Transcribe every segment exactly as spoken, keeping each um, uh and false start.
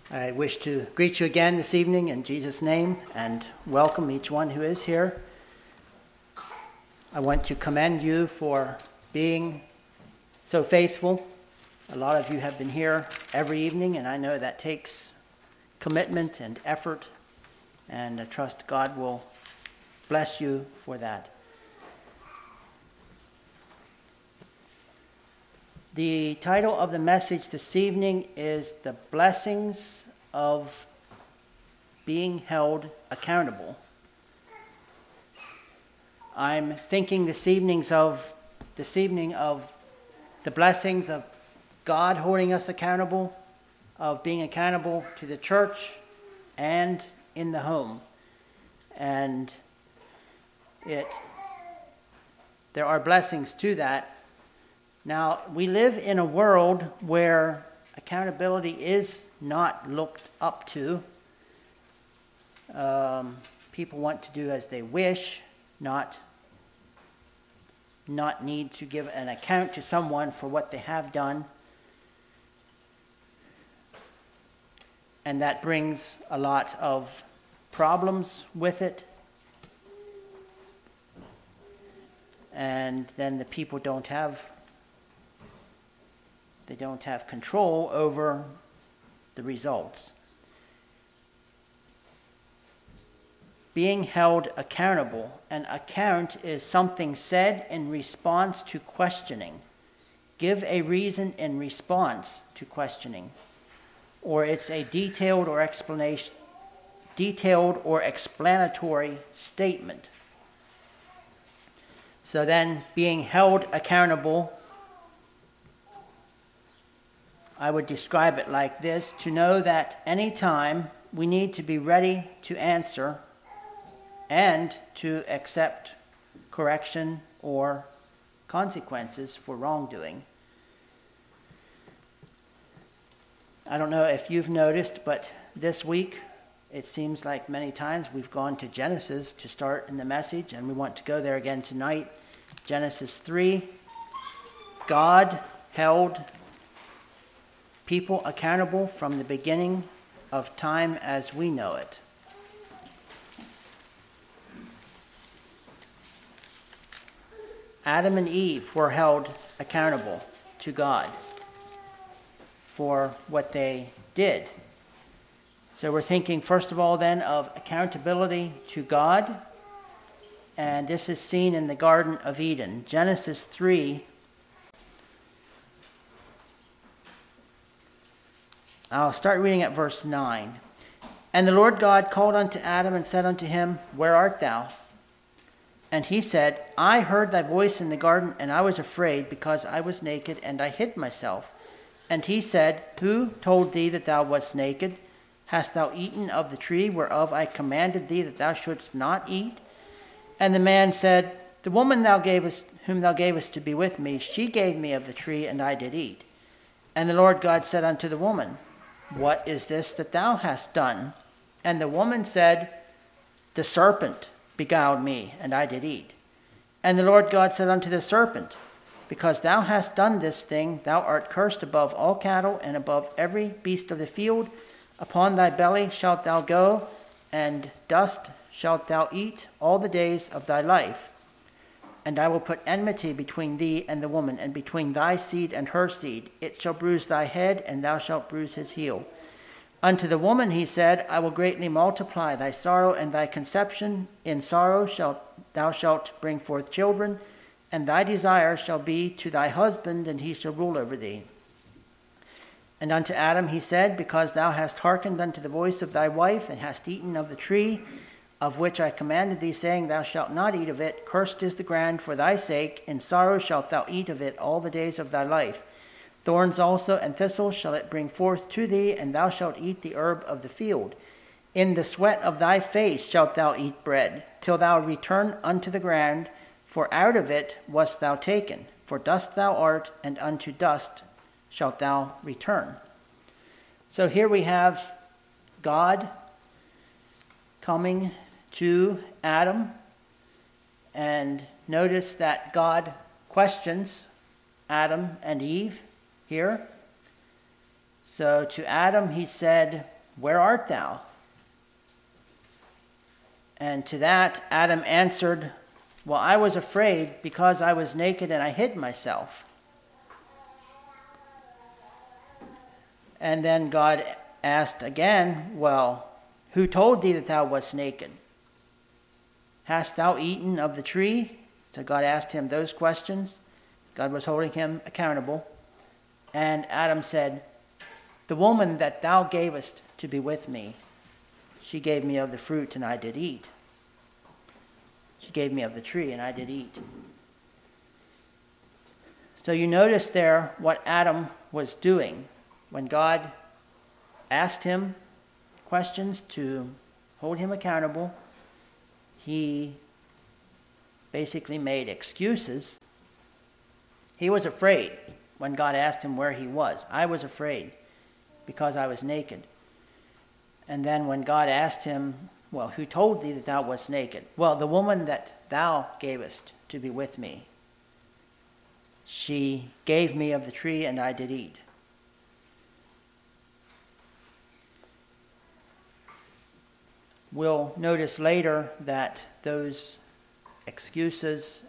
I wish to greet you again this evening in Jesus' name and welcome each one who is here. I want to commend you for being so faithful. A lot of you have been here every evening, and I know that takes commitment and effort, and I trust God will bless you for that. The title of the message this evening is The Blessings of Being Held Accountable. I'm thinking this evening's of this evening of the blessings of God holding us accountable, of being accountable to the church and in the home. And it there are blessings to that. Now, we live in a world where accountability is not looked up to. Um, people want to do as they wish, not, not need to give an account to someone for what they have done. And that brings a lot of problems with it. And then the people don't have They don't have control over the results. Being held accountable. An account is something said in response to questioning. Give a reason in response to questioning. Or it's a detailed or explanation, detailed or explanatory statement. So then, being held accountable, I would describe it like this: to know that any time we need to be ready to answer and to accept correction or consequences for wrongdoing. I don't know if you've noticed, but this week it seems like many times we've gone to Genesis to start in the message, and we want to go there again tonight. Genesis three. God held people accountable from the beginning of time as we know it. Adam and Eve were held accountable to God for what they did. So we're thinking first of all then of accountability to God, and this is seen in the Garden of Eden. Genesis three. I'll start reading at verse nine. And the Lord God called unto Adam and said unto him, Where art thou? And he said, I heard thy voice in the garden, and I was afraid, because I was naked, and I hid myself. And he said, Who told thee that thou wast naked? Hast thou eaten of the tree whereof I commanded thee that thou shouldst not eat? And the man said, The woman thou gavest, whom thou gavest to be with me, she gave me of the tree, and I did eat. And the Lord God said unto the woman, What is this that thou hast done? And the woman said, The serpent beguiled me, and I did eat. And the Lord God said unto the serpent, Because thou hast done this thing, thou art cursed above all cattle, and above every beast of the field. Upon thy belly shalt thou go, and dust shalt thou eat all the days of thy life. And I will put enmity between thee and the woman, and between thy seed and her seed. It shall bruise thy head, and thou shalt bruise his heel. Unto the woman he said, I will greatly multiply thy sorrow and thy conception. In sorrow shalt thou shalt bring forth children, and thy desire shall be to thy husband, and he shall rule over thee. And unto Adam he said, Because thou hast hearkened unto the voice of thy wife, and hast eaten of the tree of which I commanded thee, saying, Thou shalt not eat of it. Cursed is the ground for thy sake. In sorrow shalt thou eat of it all the days of thy life. Thorns also and thistles shall it bring forth to thee, and thou shalt eat the herb of the field. In the sweat of thy face shalt thou eat bread, till thou return unto the ground, for out of it wast thou taken. For dust thou art, and unto dust shalt thou return. So here we have God coming to Adam, and notice that God questions Adam and Eve here. So to Adam he said, where art thou? And to that Adam answered, well, I was afraid because I was naked and I hid myself. And then God asked again, well, who told thee that thou wast naked? Hast thou eaten of the tree? So God asked him those questions. God was holding him accountable. And Adam said, the woman that thou gavest to be with me, she gave me of the fruit and I did eat. She gave me of the tree and I did eat. So you notice there what Adam was doing. When God asked him questions to hold him accountable, he basically made excuses. He was afraid when God asked him where he was. I was afraid because I was naked. And then when God asked him, well, who told thee that thou wast naked? Well, the woman that thou gavest to be with me, she gave me of the tree and I did eat. We'll notice later that those excuses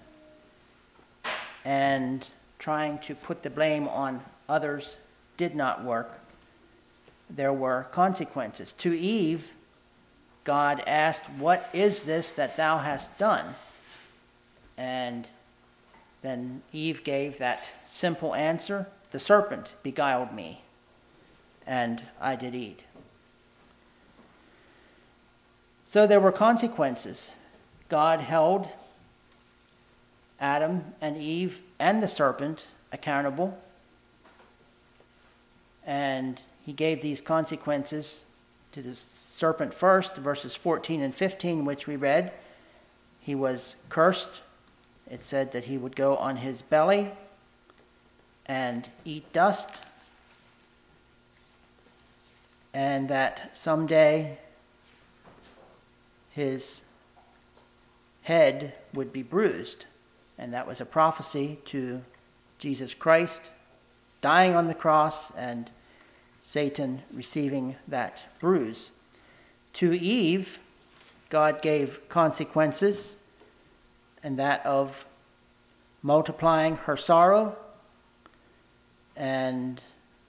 and trying to put the blame on others did not work. There were consequences. To Eve, God asked, what is this that thou hast done? And then Eve gave that simple answer, the serpent beguiled me, and I did eat. So there were consequences. God held Adam and Eve and the serpent accountable, and he gave these consequences to the serpent first, verses fourteen and fifteen, which we read. He was cursed. It said that he would go on his belly and eat dust, and that someday his head would be bruised. And that was a prophecy to Jesus Christ dying on the cross and Satan receiving that bruise. To Eve, God gave consequences, and that of multiplying her sorrow and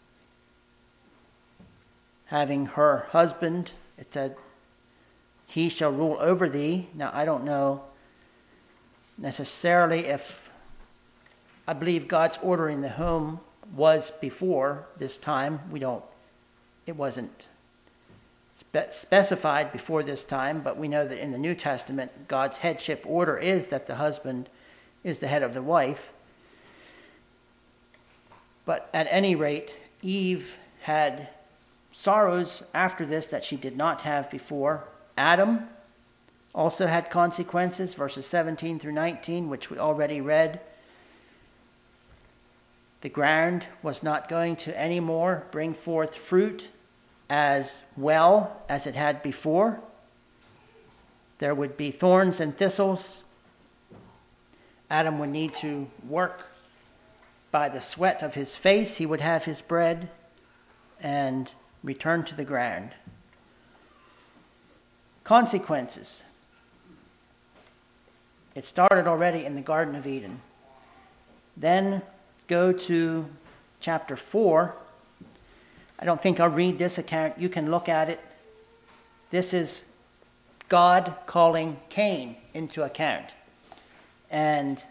having her husband, it said, he shall rule over thee. Now, I don't know necessarily if, I believe God's order in the home was before this time. We don't, it wasn't spe- specified before this time, but we know that in the New Testament, God's headship order is that the husband is the head of the wife. But at any rate, Eve had sorrows after this that she did not have before. Adam also had consequences, verses seventeen through nineteen, which we already read. The ground was not going to anymore bring forth fruit as well as it had before. There would be thorns and thistles. Adam would need to work by the sweat of his face. He would have his bread and return to the ground. Consequences. It started already in the Garden of Eden. Then go to chapter four. I don't think I'll read this account. You can look at it. This is God calling Cain into account. And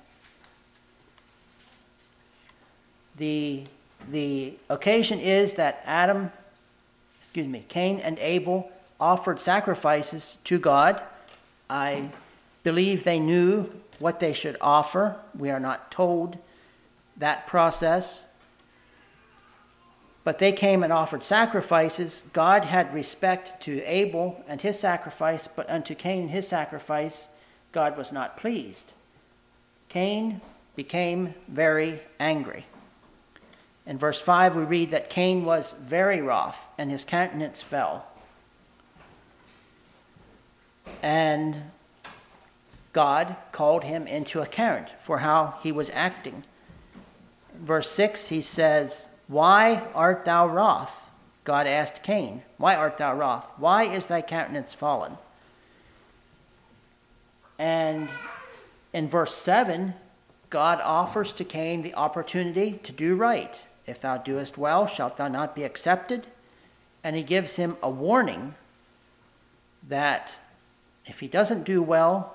the, the occasion is that Adam, excuse me, Cain and Abel offered sacrifices to God. I believe they knew what they should offer. We are not told that process. But they came and offered sacrifices. God had respect to Abel and his sacrifice, but unto Cain his sacrifice, God was not pleased. Cain became very angry. In verse five we read that Cain was very wroth, and his countenance fell. And God called him into account for how he was acting. In verse six he says, why art thou wroth? God asked Cain, "Why art thou wroth? Why is thy countenance fallen?" And in verse seven, God offers to Cain the opportunity to do right. "If thou doest well, shalt thou not be accepted?" And he gives him a warning that if he doesn't do well,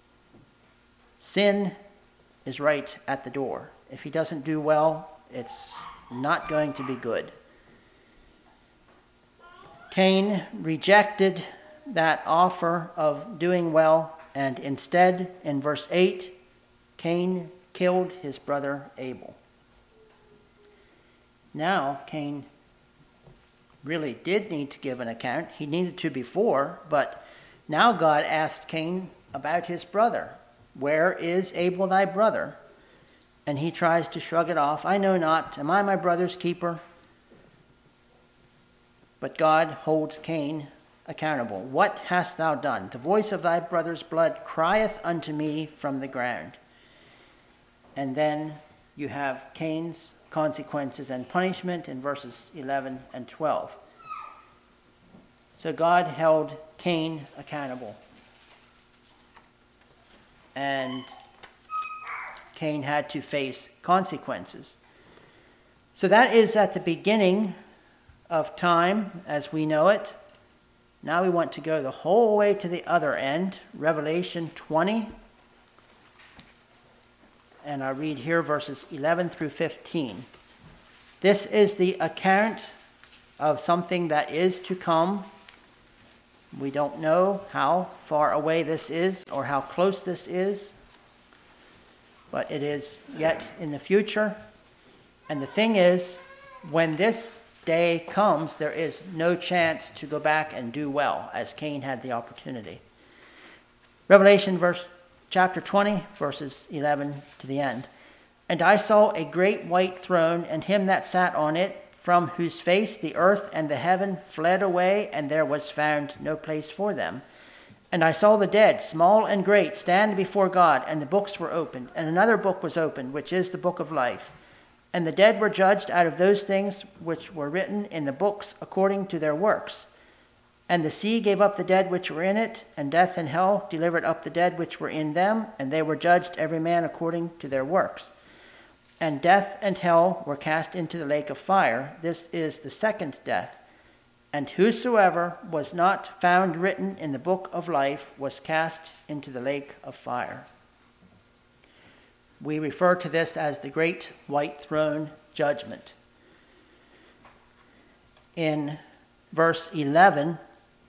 sin is right at the door. If he doesn't do well, it's not going to be good. Cain rejected that offer of doing well, and instead, in verse eight, Cain killed his brother Abel. Now, Cain really did need to give an account. He needed to before, but now God asked Cain about his brother. "Where is Abel thy brother?" And he tries to shrug it off. "I know not. Am I my brother's keeper?" But God holds Cain accountable. "What hast thou done? The voice of thy brother's blood crieth unto me from the ground." And then you have Cain's consequences and punishment in verses eleven and twelve. So God held Cain accountable. And Cain had to face consequences. So that is at the beginning of time as we know it. Now we want to go the whole way to the other end, Revelation twenty. And I read here verses eleven through fifteen. This is the account of something that is to come. We don't know how far away this is or how close this is, but it is yet in the future. And the thing is, when this day comes, there is no chance to go back and do well, as Cain had the opportunity. Revelation verse chapter twenty, verses eleven to the end. "And I saw a great white throne, and him that sat on it, from whose face the earth and the heaven fled away, and there was found no place for them. And I saw the dead, small and great, stand before God, and the books were opened. And another book was opened, which is the book of life. And the dead were judged out of those things which were written in the books according to their works. And the sea gave up the dead which were in it, and death and hell delivered up the dead which were in them, and they were judged every man according to their works. And death and hell were cast into the lake of fire. This is the second death. And whosoever was not found written in the book of life was cast into the lake of fire." We refer to this as the Great White Throne Judgment. In verse eleven,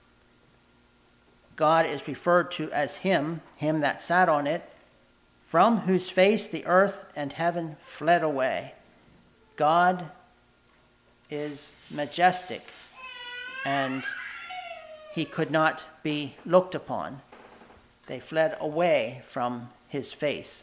God is referred to as him, him that sat on it, from whose face the earth and heaven fled away. God is majestic, and he could not be looked upon. They fled away from his face.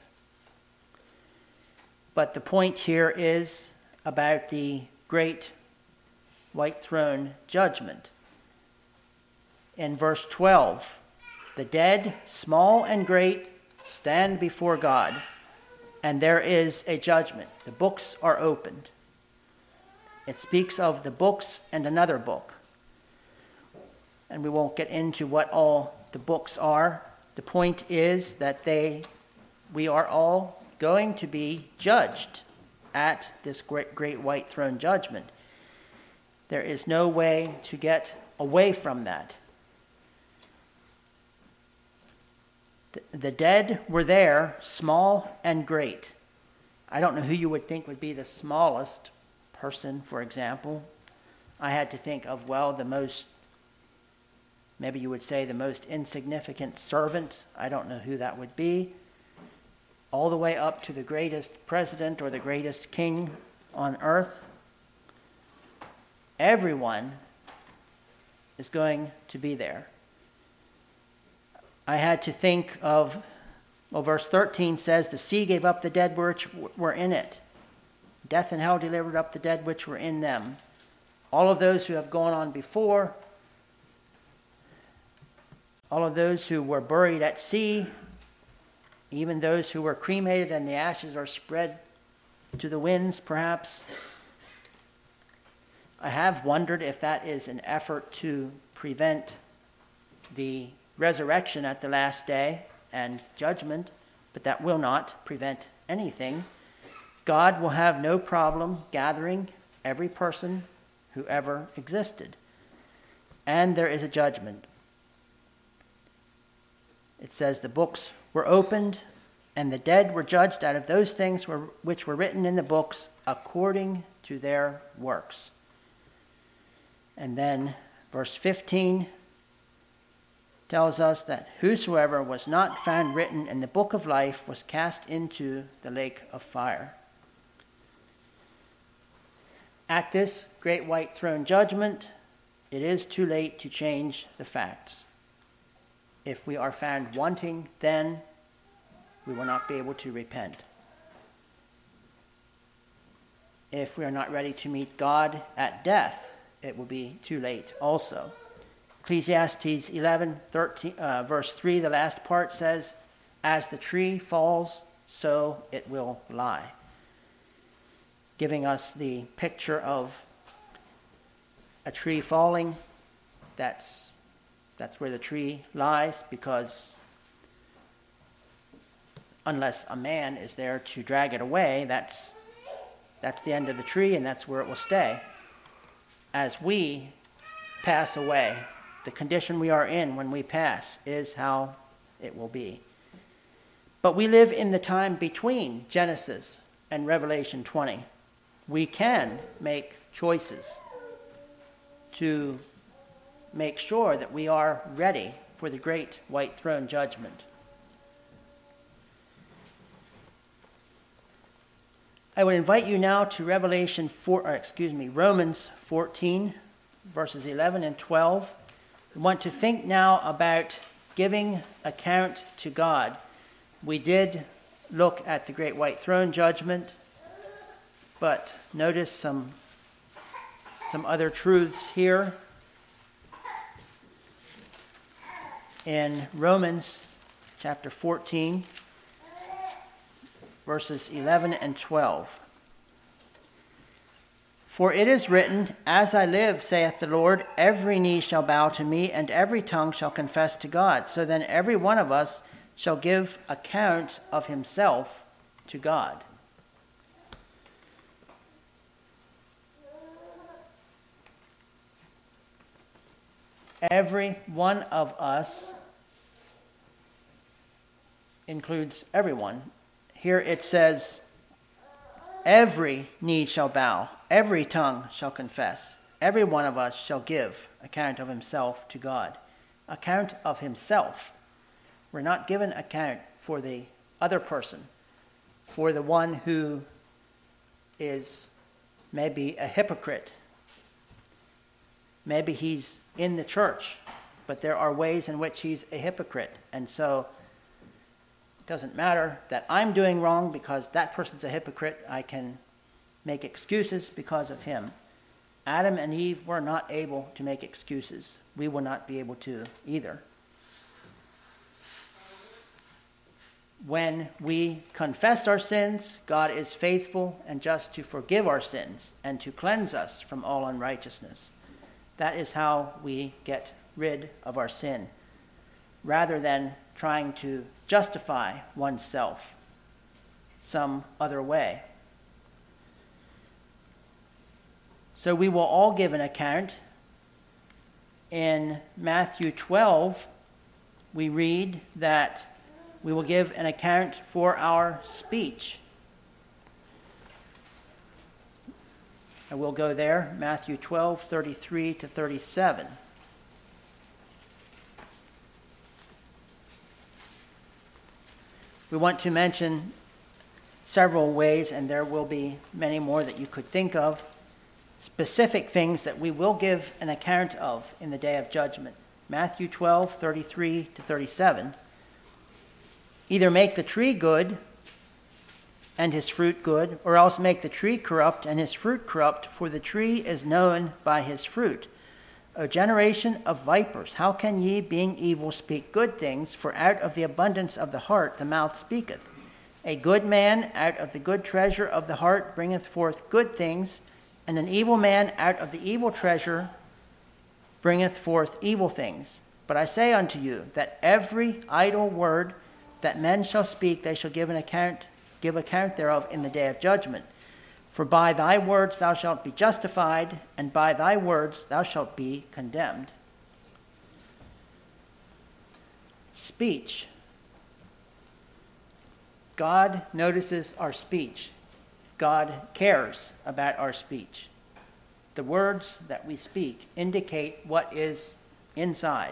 But the point here is about the great white throne judgment. In verse twelve, "The dead, small and great, stand before God, and there is a judgment. The books are opened." It speaks of the books and another book. And we won't get into what all the books are. The point is that they, we are all going to be judged at this great, great white throne judgment. There is no way to get away from that. The dead were there, small and great. I don't know who you would think would be the smallest person, for example. I had to think of, well, the most, maybe you would say the most insignificant servant. I don't know who that would be. All the way up to the greatest president or the greatest king on earth. Everyone is going to be there. I had to think of, well, verse thirteen says, "The sea gave up the dead which were in it. Death and hell delivered up the dead which were in them." All of those who have gone on before, all of those who were buried at sea, even those who were cremated and the ashes are spread to the winds, perhaps. I have wondered if that is an effort to prevent the resurrection at the last day and judgment, but that will not prevent anything. God will have no problem gathering every person who ever existed. And there is a judgment. It says the books were opened, and the dead were judged out of those things were, which were written in the books according to their works. And then verse fifteen tells us that whosoever was not found written in the book of life was cast into the lake of fire. At this great white throne judgment, it is too late to change the facts. If we are found wanting, then we will not be able to repent. If we are not ready to meet God at death, it will be too late also. Ecclesiastes eleven, thirteen, uh, verse three, the last part says, as the tree falls, so it will lie. Giving us the picture of a tree falling. That's, that's where the tree lies, because unless a man is there to drag it away, that's, that's the end of the tree, and that's where it will stay. As we pass away, the condition we are in when we pass is how it will be. But we live in the time between Genesis and Revelation twenty. We can make choices to make sure that we are ready for the great white throne judgment. I would invite you now to Revelation four, or excuse me, Romans fourteen, verses eleven and twelve. We want to think now about giving account to God. We did look at the great white throne judgment, but notice some, some other truths here. In Romans chapter fourteen, verses eleven and twelve. For it is written, as I live, saith the Lord, every knee shall bow to me, and every tongue shall confess to God. So then every one of us shall give account of himself to God. Every one of us includes everyone. Here it says, every knee shall bow, every tongue shall confess. Every one of us shall give account of himself to God. Account of himself. We're not given account for the other person, for the one who is maybe a hypocrite. Maybe he's in the church, but there are ways in which he's a hypocrite. And so it doesn't matter that I'm doing wrong because that person's a hypocrite. I can make excuses because of him. Adam and Eve were not able to make excuses. We will not be able to either. When we confess our sins, God is faithful and just to forgive our sins and to cleanse us from all unrighteousness. That is how we get rid of our sin, rather than trying to justify oneself some other way. So we will all give an account. In Matthew twelve, we read that we will give an account for our speech. I will go there, Matthew twelve, thirty-three to thirty-seven. We want to mention several ways, and there will be many more that you could think of, specific things that we will give an account of in the day of judgment. Matthew twelve, thirty-three to thirty-seven. Either make the tree good and his fruit good, or else make the tree corrupt and his fruit corrupt, for the tree is known by his fruit. O generation of vipers, how can ye, being evil, speak good things? For out of the abundance of the heart the mouth speaketh. A good man out of the good treasure of the heart bringeth forth good things, And an evil man out of the evil treasure bringeth forth evil things. But I say unto you, that every idle word that men shall speak, they shall give an account, give account thereof in the day of judgment. For by thy words thou shalt be justified, and by thy words thou shalt be condemned. Speech. God notices our speech. God cares about our speech. The words that we speak indicate what is inside.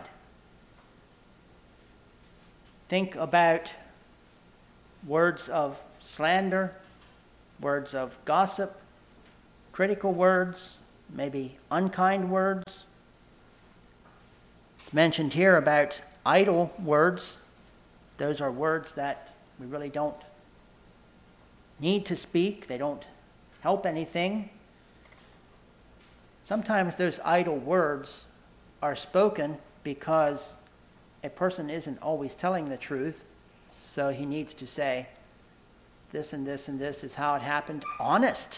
Think about words of slander, words of gossip, critical words, maybe unkind words. It's mentioned here about idle words. Those are words that we really don't need to speak. They don't help anything. Sometimes those idle words are spoken because a person isn't always telling the truth, so he needs to say, this and this and this is how it happened. Honest.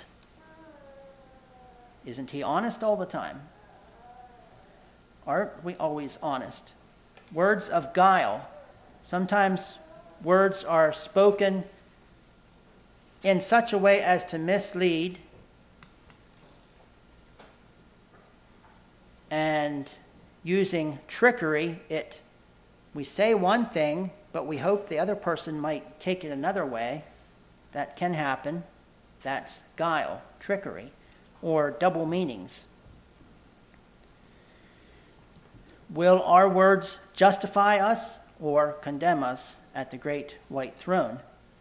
Isn't he honest all the time? Aren't we always honest? Words of guile. Sometimes words are spoken in such a way as to mislead and using trickery. It we say one thing, but we hope the other person might take it another way. That can happen. That's guile, trickery, or double meanings. Will our words justify us or condemn us at the great white throne?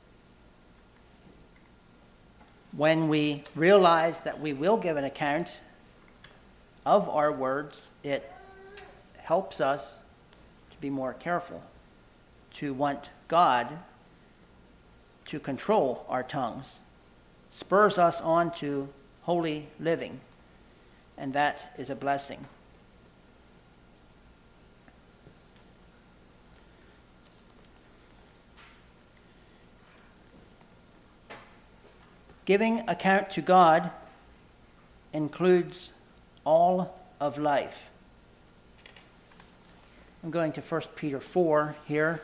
When we realize that we will give an account of our words, it helps us to be more careful, to want God to control our tongues, spurs us on to holy living, and that is a blessing. Giving account to God includes all of life. I'm going to First Peter four here.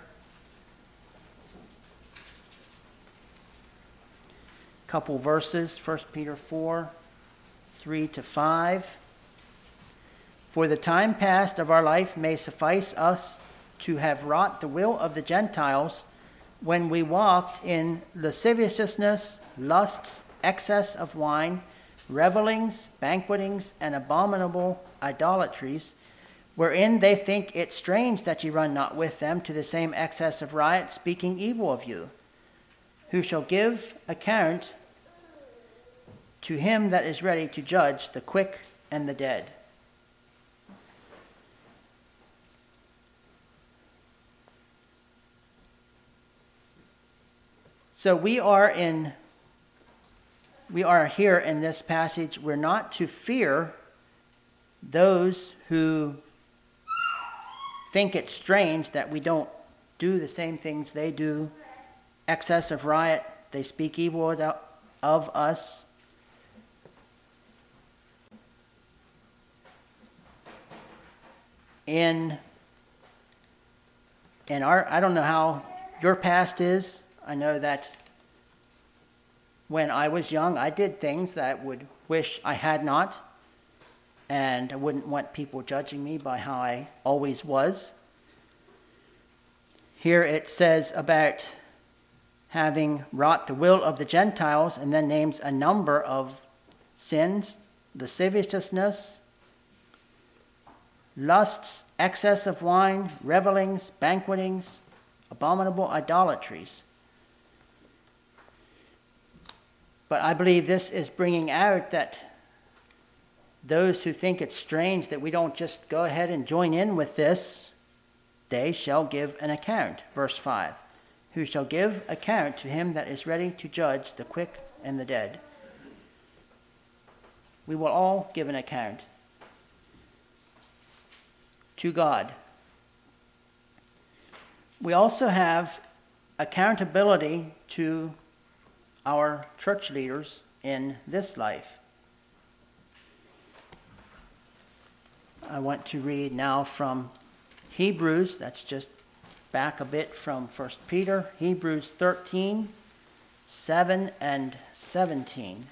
Couple verses, First Peter four, three to five. For the time past of our life may suffice us to have wrought the will of the Gentiles when we walked in lasciviousness, lusts, excess of wine, revellings, banquetings, and abominable idolatries, wherein they think it strange that ye run not with them to the same excess of riot, speaking evil of you, who shall give account to him that is ready to judge the quick and the dead. So we are in, we are here in this passage. We're not to fear those who think it's strange that we don't do the same things they do. Excess of riot, they speak evil of us. In, in our, I don't know how your past is. I know that when I was young, I did things that I would wish I had not. And I wouldn't want people judging me by how I always was. Here it says about having wrought the will of the Gentiles, and then names a number of sins: lasciviousness, lusts, excess of wine, revellings, banquetings, abominable idolatries. But I believe this is bringing out that those who think it's strange that we don't just go ahead and join in with this, they shall give an account. Verse five. Who shall give account to him that is ready to judge the quick and the dead. We will all give an account to God. We also have accountability to our church leaders in this life. I want to read now from Hebrews. That's just back a bit from First Peter. Hebrews thirteen, seven and seventeen.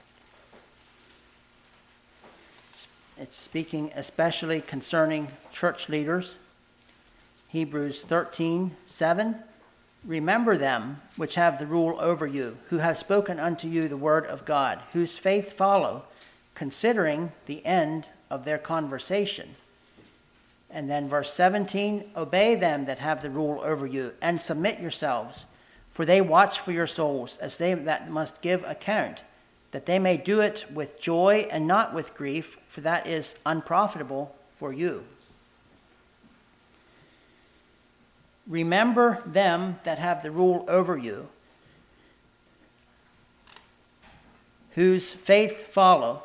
It's speaking especially concerning church leaders. Hebrews thirteen, seven. Remember them which have the rule over you, who have spoken unto you the word of God, whose faith follow, considering the end of their conversation. And then verse seventeen, obey them that have the rule over you, and submit yourselves, for they watch for your souls, as they that must give account, that they may do it with joy and not with grief, for that is unprofitable for you. Remember them that have the rule over you, whose faith follow.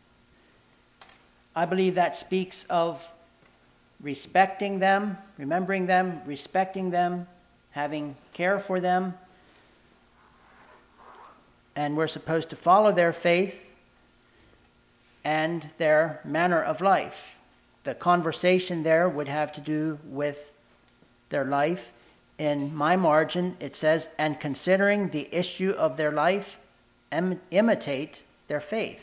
I believe that speaks of respecting them, remembering them, respecting them, having care for them. And we're supposed to follow their faith and their manner of life. The conversation there would have to do with their life. In my margin, it says, and considering the issue of their life, em- imitate their faith.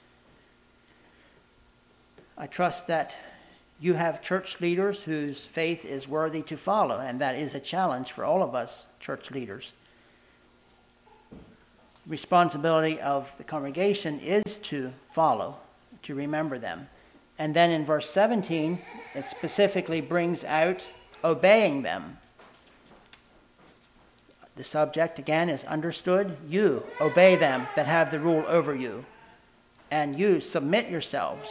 I trust that you have church leaders whose faith is worthy to follow, and that is a challenge for all of us church leaders. Responsibility of the congregation is to follow, to remember them. And then in verse seventeen, it specifically brings out obeying them. The subject, again, is understood. You obey them that have the rule over you, and you submit yourselves.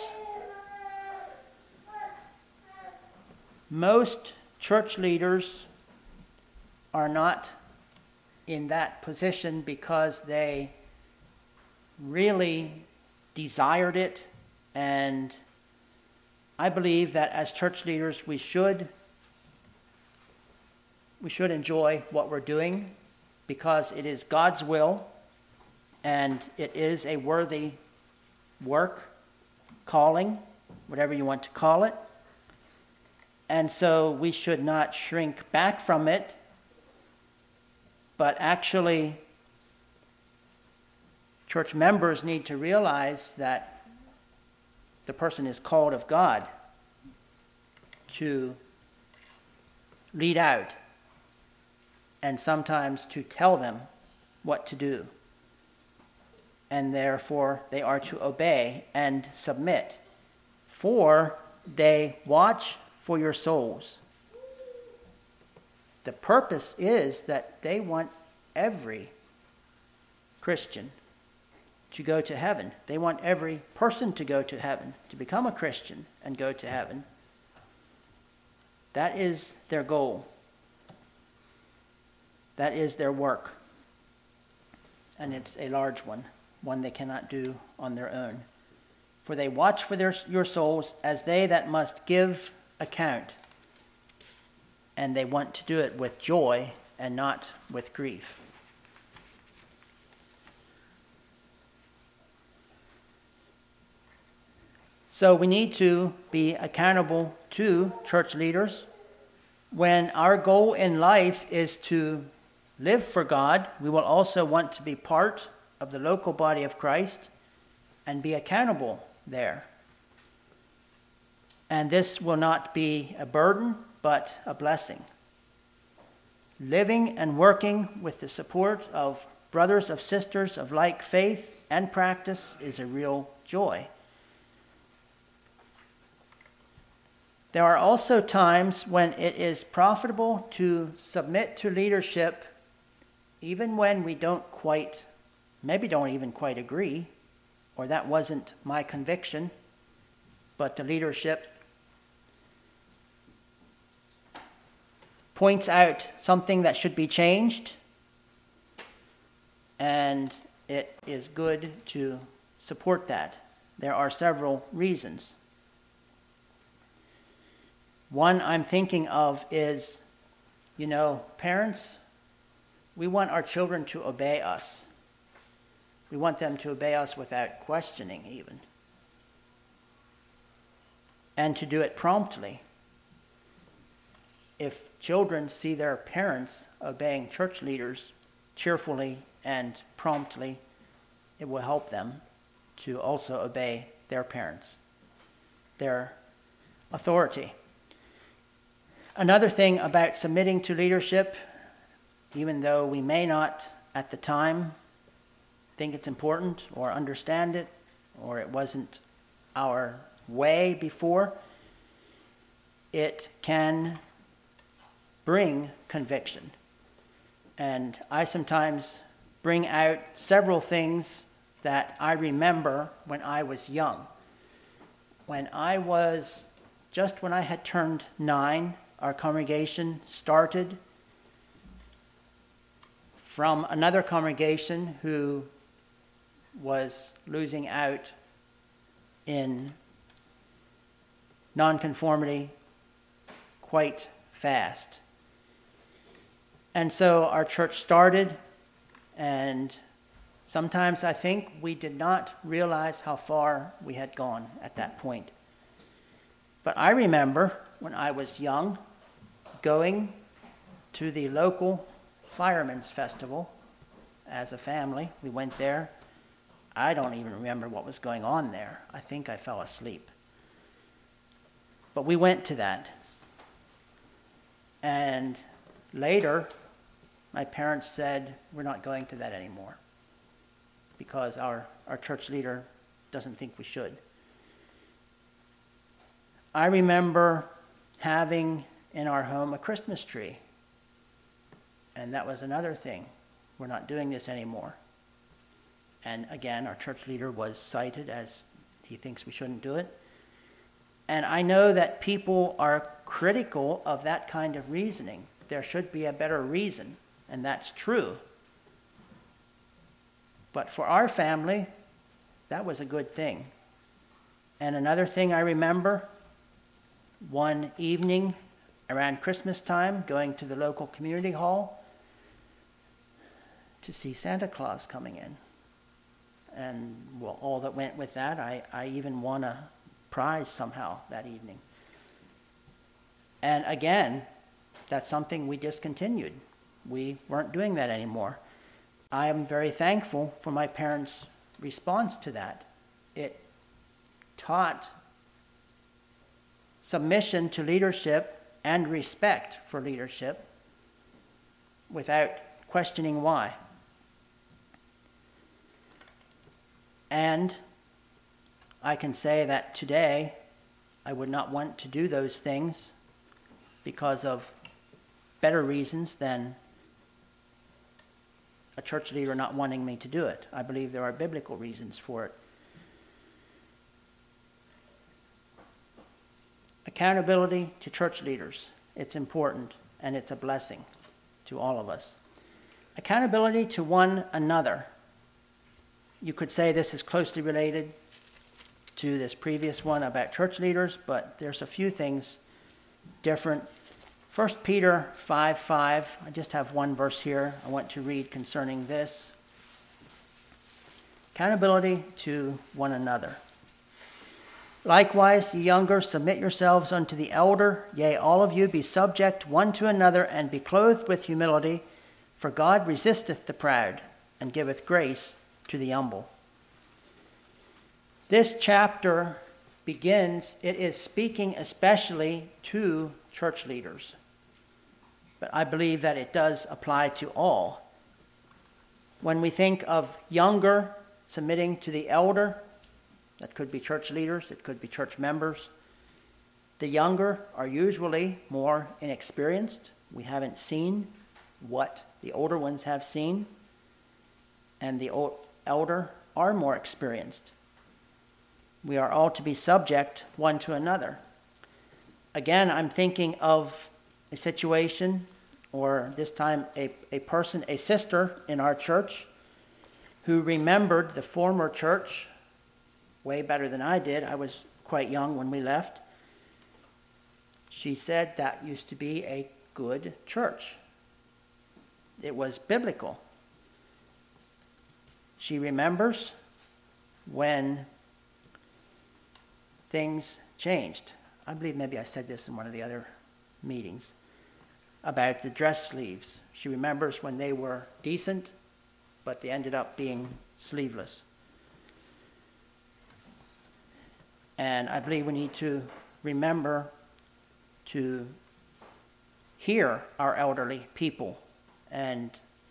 Most church leaders are not in that position because they really desired it, and I believe that as church leaders we should we should enjoy what we're doing because it is God's will and it is a worthy work, calling, whatever you want to call it. And so we should not shrink back from it, but actually church members need to realize that the person is called of God to lead out and sometimes to tell them what to do. And therefore they are to obey and submit. For they watch for your souls. The purpose is that they want every Christian to go to heaven. They want every person to go to heaven, to become a Christian and go to heaven. That is their goal. That is their work. And it's a large one, one they cannot do on their own. For they watch for their, your souls as they that must give account. And they want to do it with joy and not with grief. So we need to be accountable to church leaders. When our goal in life is to live for God, we will also want to be part of the local body of Christ and be accountable there. And this will not be a burden, but a blessing. Living and working with the support of brothers of sisters of like faith and practice is a real joy. There are also times when it is profitable to submit to leadership, even when we don't quite, maybe don't even quite agree, or that wasn't my conviction, but the leadership points out something that should be changed, and it is good to support that. There are several reasons. One I'm thinking of is, you know, parents, we want our children to obey us. We want them to obey us without questioning even. and to do it promptly. If children see their parents obeying church leaders cheerfully and promptly, it will help them to also obey their parents, their authority. Another thing about submitting to leadership, even though we may not at the time think it's important or understand it, or it wasn't our way before, it can bring conviction. And I sometimes bring out several things that I remember when I was young. When I was, just when I had turned nine, our congregation started from another congregation who was losing out in nonconformity quite fast. And so our church started, and sometimes I think we did not realize how far we had gone at that point. But I remember when I was young going to the local firemen's festival as a family. We went there. I don't even remember what was going on there. I think I fell asleep. But we went to that. And later, my parents said, we're not going to that anymore because our, our church leader doesn't think we should. I remember having in our home a Christmas tree. And that was another thing. We're not doing this anymore. And again, our church leader was cited as he thinks we shouldn't do it. And I know that people are critical of that kind of reasoning. There should be a better reason, and that's true. But for our family, that was a good thing. And another thing I remember, one evening around Christmas time, going to the local community hall to see Santa Claus coming in. And well, all that went with that, I, I even won a prize somehow that evening. And again, that's something we discontinued. We weren't doing that anymore. I am very thankful for my parents' response to that. It taught submission to leadership and respect for leadership without questioning why. And I can say that today I would not want to do those things because of better reasons than a church leader not wanting me to do it. I believe there are biblical reasons for it. Accountability to church leaders. It's important, and it's a blessing to all of us. Accountability to one another. You could say this is closely related to this previous one about church leaders, but there's a few things different. First Peter five five. I just have one verse here I want to read concerning this. Accountability to one another. Likewise, ye younger, submit yourselves unto the elder. Yea, all of you be subject one to another, and be clothed with humility. For God resisteth the proud, and giveth grace to the humble. This chapter begins, it is speaking especially to church leaders. But I believe that it does apply to all. When we think of younger submitting to the elder, that could be church leaders, it could be church members. The younger are usually more inexperienced. We haven't seen what the older ones have seen. And the elder are more experienced. We are all to be subject one to another. Again, I'm thinking of a situation, or this time a, a person, a sister in our church, who remembered the former church way better than I did. I was quite young when we left. She said that used to be a good church. It was biblical. She remembers when things changed. I believe maybe I said this in one of the other meetings, about the dress sleeves. She remembers when they were decent, but they ended up being sleeveless. And I believe we need to remember to hear our elderly people and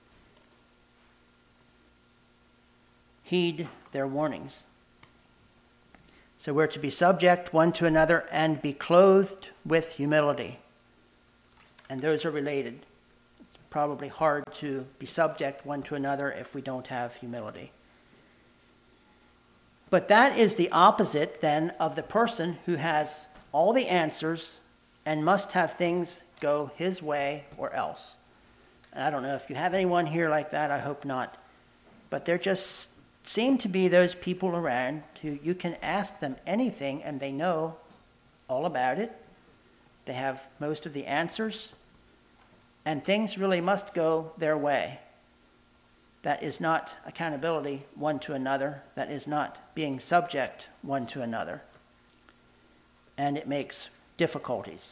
heed their warnings. So we're to be subject one to another and be clothed with humility. And those are related. It's probably hard to be subject one to another if we don't have humility. But that is the opposite then of the person who has all the answers and must have things go his way or else. And I don't know if you have anyone here like that. I hope not. But there just seem to be those people around who you can ask them anything and they know all about it. They have most of the answers. And things really must go their way. That is not accountability one to another. That is not being subject one to another. And it makes difficulties.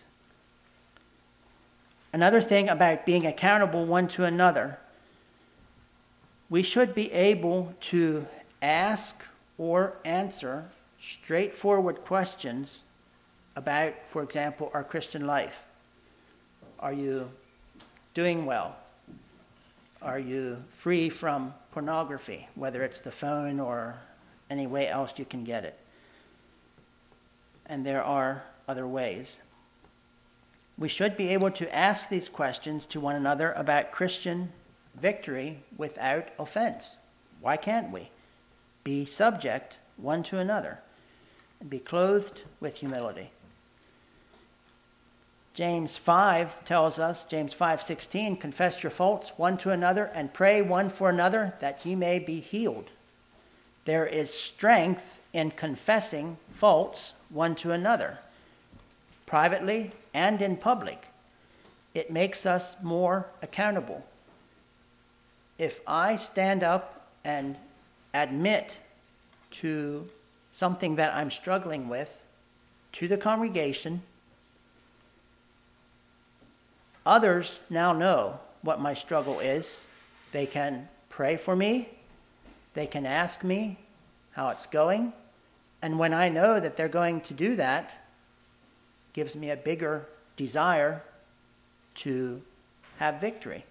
Another thing about being accountable one to another, we should be able to ask or answer straightforward questions about, for example, our Christian life. Are you doing well? Are you free from pornography, whether it's the phone or any way else you can get it? And there are other ways. We should be able to ask these questions to one another about Christian victory without offense. Why can't we? Be subject one to another and be clothed with humility. James five tells us, James five sixteen, confess your faults one to another and pray one for another that ye may be healed. There is strength in confessing faults one to another, privately and in public. It makes us more accountable. If I stand up and admit to something that I'm struggling with to the congregation, others now know what my struggle is. They can pray for me. They can ask me how it's going. And when I know that they're going to do that, it gives me a bigger desire to have victory.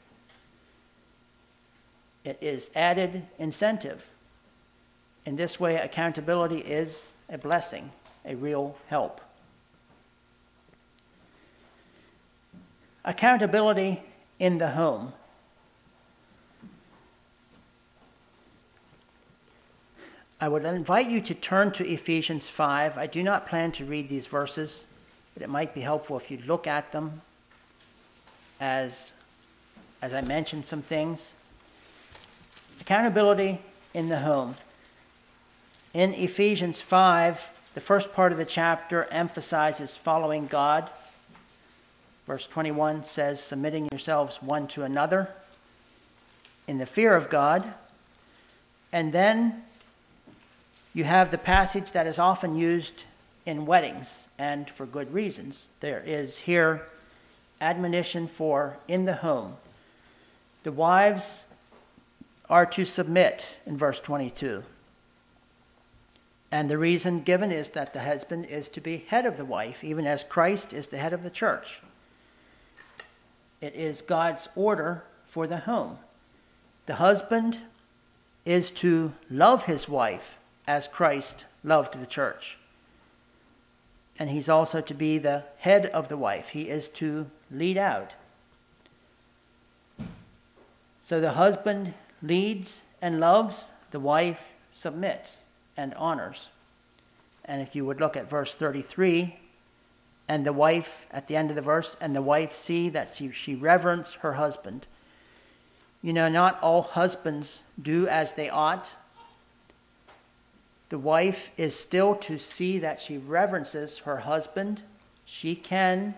It is added incentive. In this way, accountability is a blessing, a real help. Accountability in the home. I would invite you to turn to Ephesians five. I do not plan to read these verses, but it might be helpful if you look at them as, as I mentioned some things. Accountability in the home. In Ephesians five, the first part of the chapter emphasizes following God. Verse twenty-one says, submitting yourselves one to another in the fear of God. And then you have the passage that is often used in weddings, and for good reasons. There is here admonition for in the home. The wives are to submit in verse twenty-two. And the reason given is that the husband is to be head of the wife, even as Christ is the head of the church. It is God's order for the home. The husband is to love his wife as Christ loved the church. And he's also to be the head of the wife. He is to lead out. So the husband leads and loves, the wife submits and honors. And if you would look at verse thirty-three, and the wife, at the end of the verse, and the wife see that she, she reverence her husband. You know, not all husbands do as they ought. The wife is still to see that she reverences her husband. She can,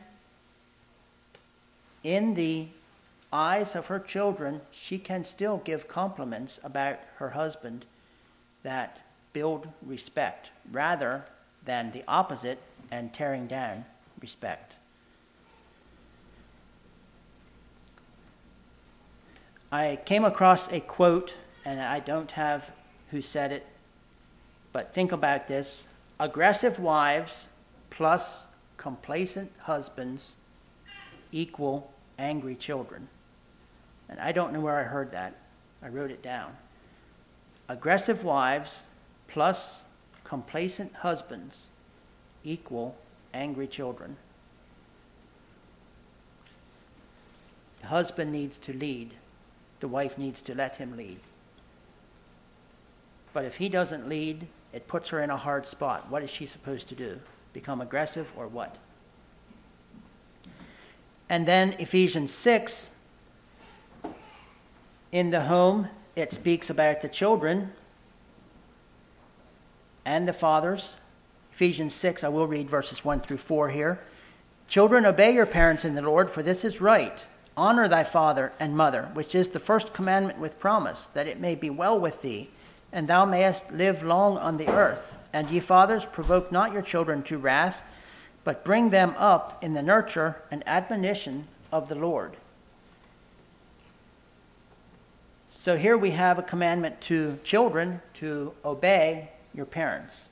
in the eyes of her children, she can still give compliments about her husband that build respect, rather than the opposite, and tearing down respect. I came across a quote, and I don't have who said it, but think about this. Aggressive wives plus complacent husbands equal angry children. And I don't know where I heard that. I wrote it down. Aggressive wives plus complacent husbands equal angry children. The husband needs to lead. The wife needs to let him lead. But if he doesn't lead, it puts her in a hard spot. What is she supposed to do? Become aggressive or what? And then Ephesians six, in the home, it speaks about the children and the fathers. Ephesians six, I will read verses one through four here. Children, obey your parents in the Lord, for this is right. Honor thy father and mother, which is the first commandment with promise, that it may be well with thee, and thou mayest live long on the earth. And ye fathers, provoke not your children to wrath, but bring them up in the nurture and admonition of the Lord. So here we have a commandment to children to obey your parents.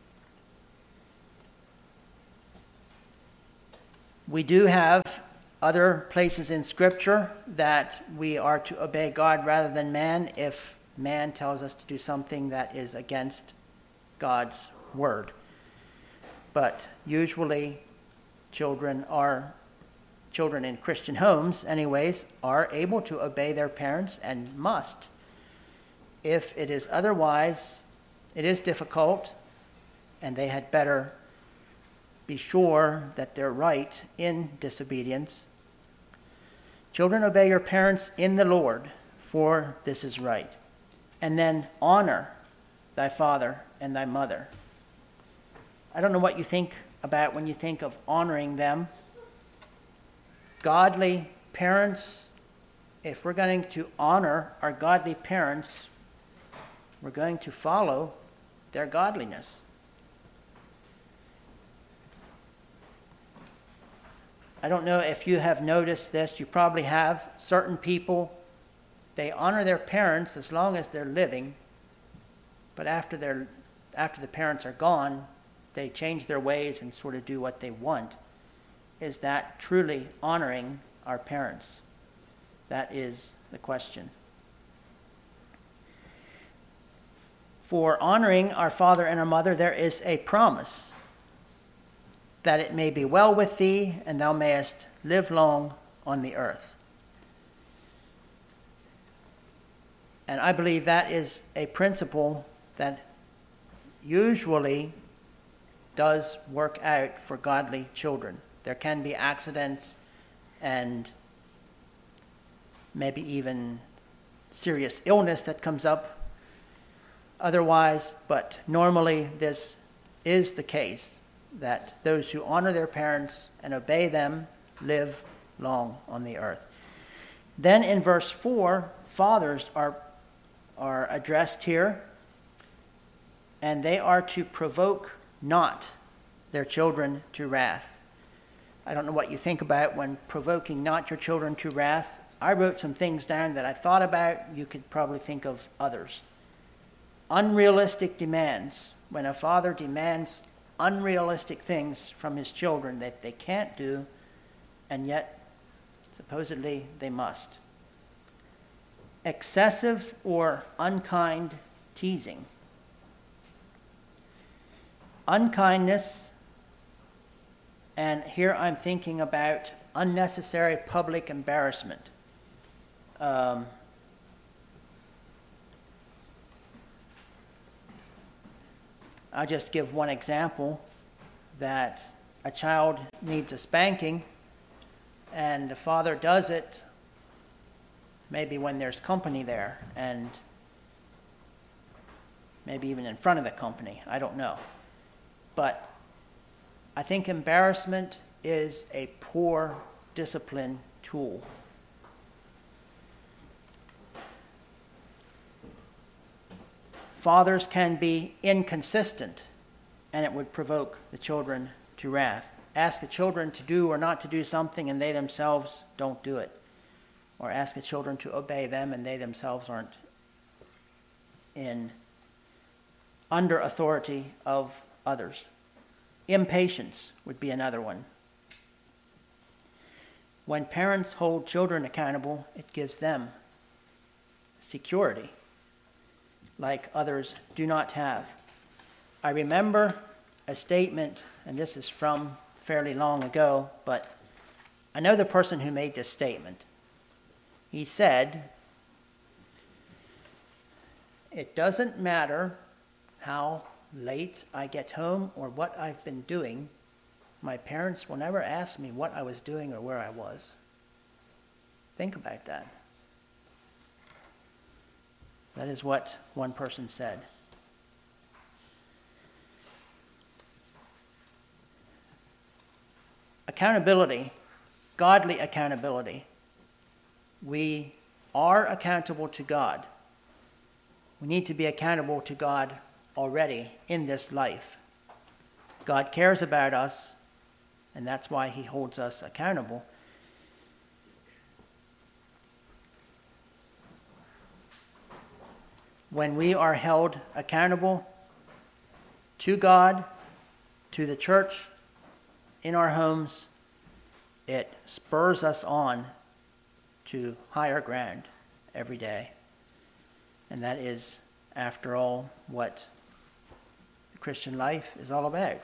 We do have other places in Scripture that we are to obey God rather than man if man tells us to do something that is against God's word. But usually children are, children in Christian homes anyways, are able to obey their parents and must. If it is otherwise, it is difficult, and they had better be sure that they're right in disobedience. Children, obey your parents in the Lord, for this is right. And then honor thy father and thy mother. I don't know what you think about when you think of honoring them. Godly parents, if we're going to honor our godly parents, we're going to follow their godliness. I don't know if you have noticed this. You probably have. Certain people, they honor their parents as long as they're living, but after they're after the parents are gone, they change their ways and sort of do what they want. Is that truly honoring our parents? That is the question. For honoring our father and our mother, there is a promise that it may be well with thee, and thou mayest live long on the earth. And I believe that is a principle that usually does work out for godly children. There can be accidents and maybe even serious illness that comes up otherwise, but normally this is the case, that those who honor their parents and obey them live long on the earth. Then in verse four, fathers are, are addressed here, and they are to provoke not their children to wrath. I don't know what you think about when provoking not your children to wrath. I wrote some things down that I thought about. You could probably think of others. Unrealistic demands. When a father demands unrealistic things from his children that they can't do, and yet supposedly they must. Excessive or unkind teasing. Unkindness, and here I'm thinking about unnecessary public embarrassment. Um, I'll just give one example, that a child needs a spanking and the father does it maybe when there's company there, and maybe even in front of the company. I don't know. But I think embarrassment is a poor discipline tool. Fathers can be inconsistent, and it would provoke the children to wrath. Ask the children to do or not to do something and they themselves don't do it. Or ask the children to obey them and they themselves aren't in under authority of others. Impatience would be another one. When parents hold children accountable, it gives them security like others do not have. I remember a statement, and this is from fairly long ago, but I know the person who made this statement. He said, "It doesn't matter how late I get home or what I've been doing. My parents will never ask me what I was doing or where I was." Think about that. That is what one person said. Accountability, godly accountability. We are accountable to God. We need to be accountable to God already in this life. God cares about us, and that's why he holds us accountable. When we are held accountable to God, to the church, in our homes, it spurs us on to higher ground every day. And that is, after all, what the Christian life is all about.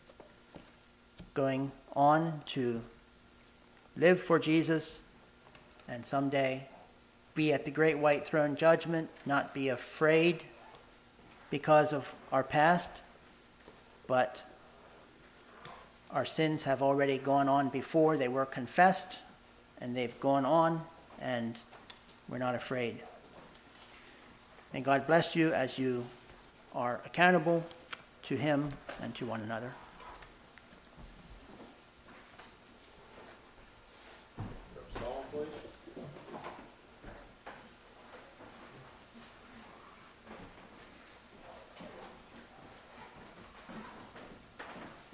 Going on to live for Jesus and someday be at the great white throne judgment, not be afraid because of our past, but our sins have already gone on before. They were confessed and they've gone on, and we're not afraid. May God bless you as you are accountable to him and to one another. Psalm, please.